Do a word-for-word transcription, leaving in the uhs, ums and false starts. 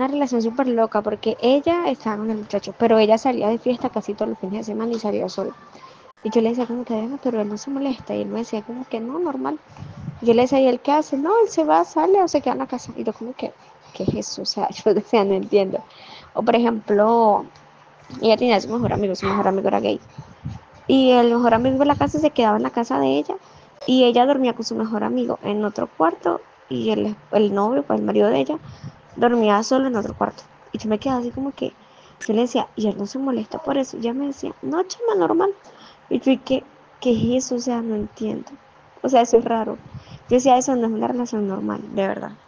una relación súper loca porque ella estaba con el muchacho, pero ella salía de fiesta casi todos los fines de semana y salía sola. Y yo le decía como que, "Déjame, pero él no se molesta". Y él me decía como que no, normal. Y yo le decía, ¿y él qué hace? No, él se va, sale o se queda en la casa. Y yo como que, ¿qué es eso? O sea, yo decía, no entiendo. O por ejemplo, ella tenía su mejor amigo, su mejor amigo era gay. Y el mejor amigo de la casa se quedaba en la casa de ella y ella dormía con su mejor amigo en otro cuarto y el, el novio, pues el marido de ella, dormía solo en otro cuarto. Y yo me quedaba así como que, yo le decía, y él no se molesta por eso. Y ella me decía, no, chama, normal. Y yo, ¿y qué, qué es eso? O sea, no entiendo. O sea, eso es raro. Yo decía, eso no es una relación normal, de verdad.